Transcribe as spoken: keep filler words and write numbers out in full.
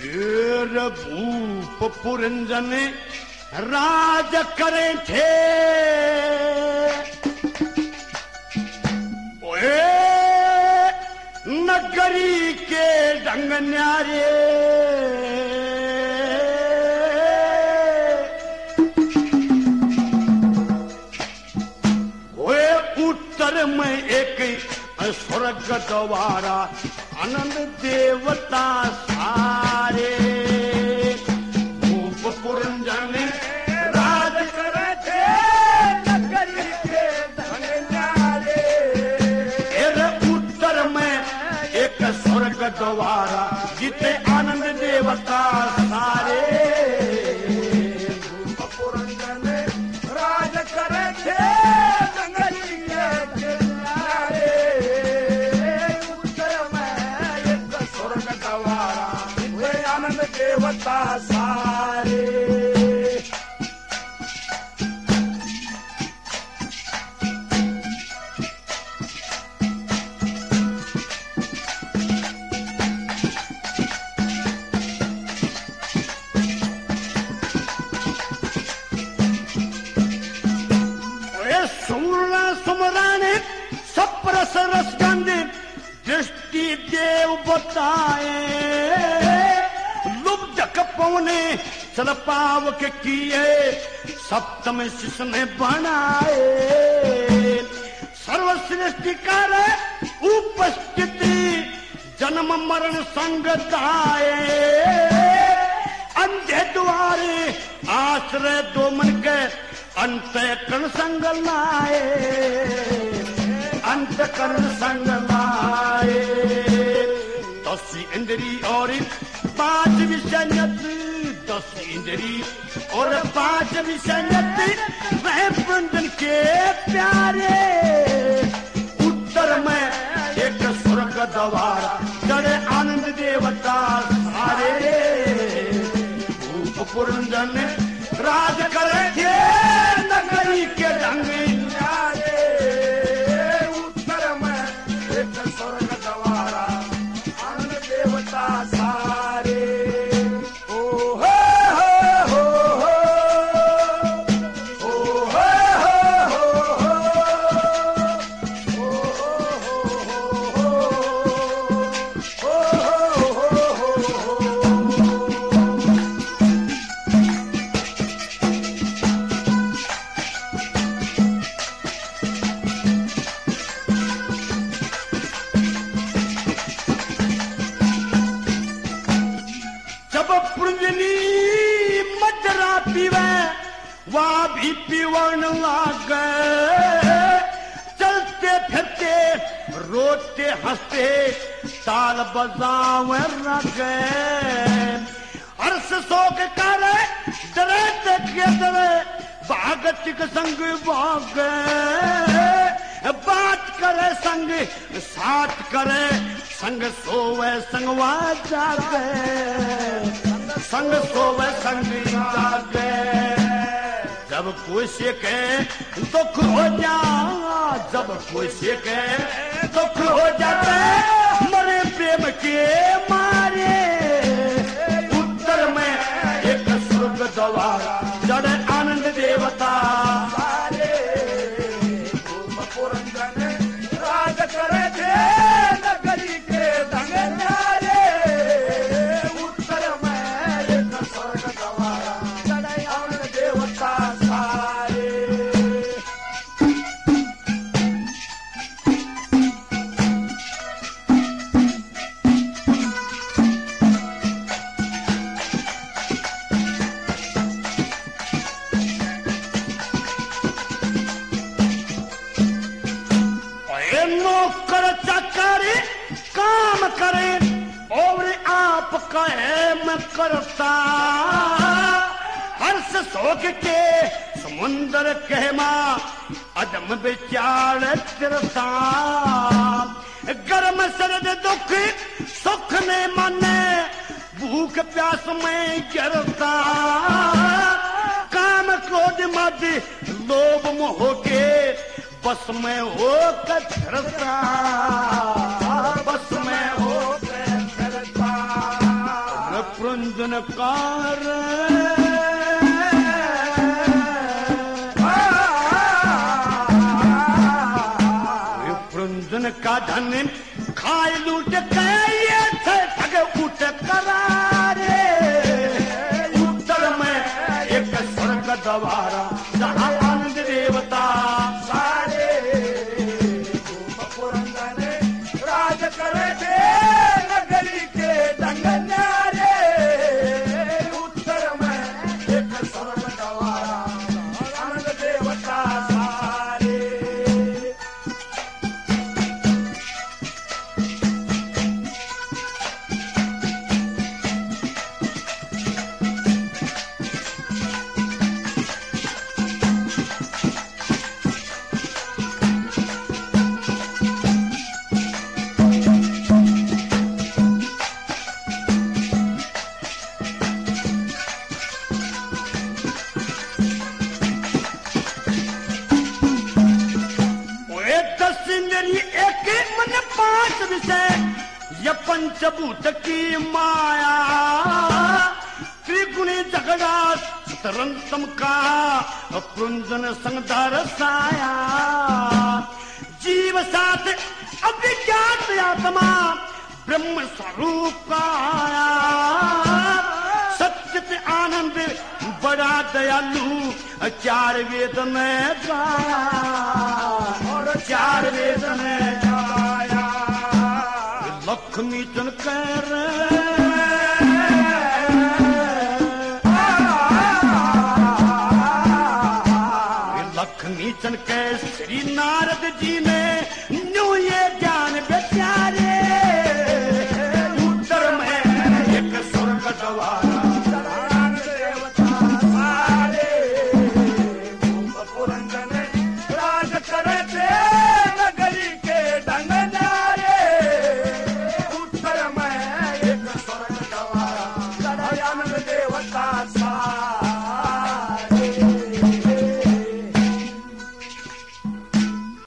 ये भूप पुरंजन राज करे थे ओए नगरी के ढंग न्यारे ओए उत्तर में एक स्वर्ग द्वारा आनंद देवता सारे भूप पुरंजन राज करे थे नगरी के ढंग न्यारे। एरे उत्तर में एक स्वर्ग द्वारा जिते आनंद देवता सारे भूप पुरंजन राज करे थे नगरी के न्यारे। उत्तर में एक स्वर्ग द्वारा जिते आनंद देवता सारे। सुमराने सप्रस रस गंधे दृष्टि देव बताए लुब्ध कपौने चल पाव के किए सप्तम शिष्य ने बनाए। सर्वश्रेष्ठि कर उपस्थिति जन्म मरण संग दाए। अंधे द्वारे आश्रय दो मन के अंत कर्ण संग लाए अंत कर्ण संग लाए। दस इंद्री और पांच विषयत दस इंद्री और पांच विषयत वह बंधन के प्यारे। उत्तर में एक स्वर्ग द्वारा चढ़े आनंद देवता सारे भूप पुरंजन राज करे थे नगरी के ढंग न्यारे। उत्तर में एक स्वर्ग द्वारा आनंद देवता सारे। ओ हो हो हो ओ हो हो वहाँ भी पीवन लाग चलते फिरते रोते हंसते ताल बजावे रगे। हर्ष शोक करे डरे के डरे भागत के संग भाग। बात करे संग साथ करे संग सोवे संगवा जागे संग सोवे संग जागे। जब कोई के दुख हो जा जब कोई के दुख हो जाते मरे प्रेम के मारे। उत्तर में एक स्वर्ग द्वारा जड़े आनंद देवता सारे भूप पुरंजन राज करे थे नगरी के ढंग न्यारे। उत्तर में एक स्वर्ग द्वारा जड़े आनंद देवता सारे। नौकर चाकर काम करे और आप कहे मैं करता। हर्ष शोक के समुद्र कहमा अदम विचार तिरता। गर्म सर्द दुख सुख में माने भूख प्यास में गिरता। काम क्रोध मद लोभ मोह के बस में हो करता बस में हो करता। प्रंजन कार प्रंजन का धन खाए लूट गए थे ठग उठ करारे उत्तर में एक स्वर्ग द्वारा जहाँ आनंद देवता सारे पुरंदर राज करे थे नगरी के दंग न्यारे उत्तर में एक स्वर्ग द्वारा आनंद देवता सारे ये पंचभूत की माया त्रिगुणी झगड़ा तरंतम का पुंजन संग दर्शाया जीव साथ अभिज्ञात आत्मा ब्रह्म स्वरूप का आया सच्चित आनंद बड़ा दयालु चार वेद में गाया और चार वेद में गाया लक्ष्मी चन कर लक्ष्मी चन के श्री नारद जी ने